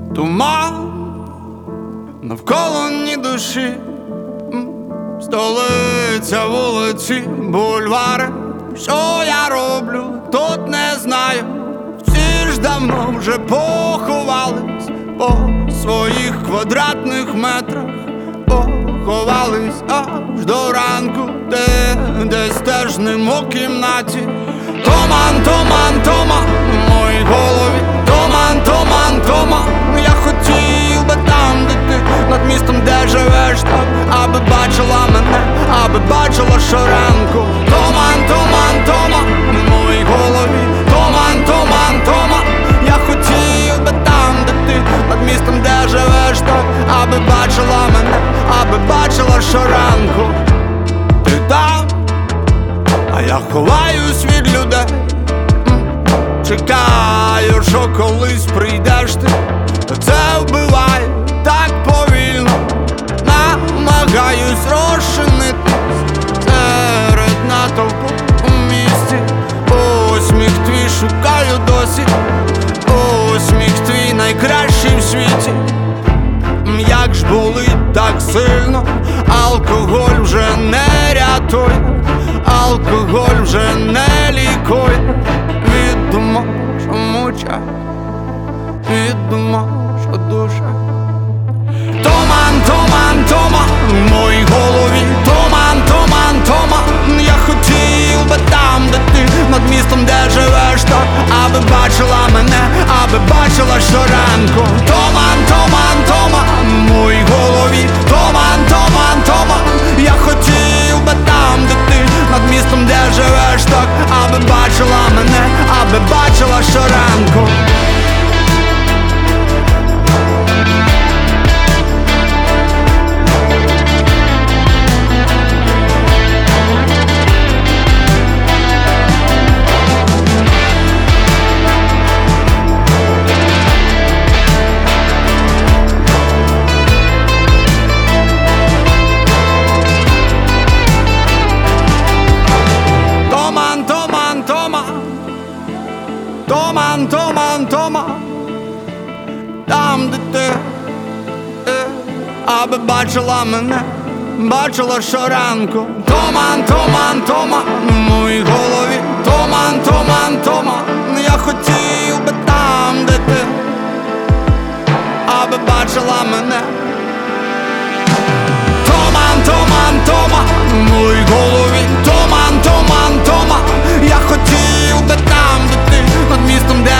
Туман навколо ні душі, столиця, вулиці, бульвари. Що я роблю, тут не знаю. Всі ж давно вже поховались по своїх квадратних метрах, поховались аж до ранку, десь стежним у кімнаті. Туман, туман, туман в моїй голові. Туман, туман, туман. Я хотів би там, де ти, над містом, де живеш так, аби бачила мене, аби бачила щоранку. Туман, туман, туман в моїй голові. Туман, туман, туман. Я хотів би там, де ти, над містом, де живеш так, аби бачила мене, аби бачила щоранку. Ти там, а я ховаюсь від людей. Чекаю, що колись прийдеш ти. Та це вбиває так повільно. Намагаюсь розчинитись серед натовпу у місті. Усміх твій шукаю досі. Усміх твій найкращий в світі. Як ж болить так сильно, алкоголь вже не рятує, алкоголь вже не лікує. Від думок, що мучає, від думок, що душа. Туман, туман, туман в моїй голові. Туман, туман, туман. Я хотів би там, де ти, над містом, де живеш так, аби бачила мене, аби бачила щоранку. Туман, туман, туман в моїй голові. Туман, туман, туман. Я хотів би там, де ти, над містом, де живеш так, аби бачила мене, аби бачила щоранку. Туман, туман, туман, там, де ти, аби бачила мене, бачила щоранку. Туман, туман, туман в моїй голові. Туман, туман, туман. Я хотів би там, де ти, аби бачила мене. Туман, туман, туман в моїй голові. Туман, туман, туман. Я хотів би там, де ти, над містом, де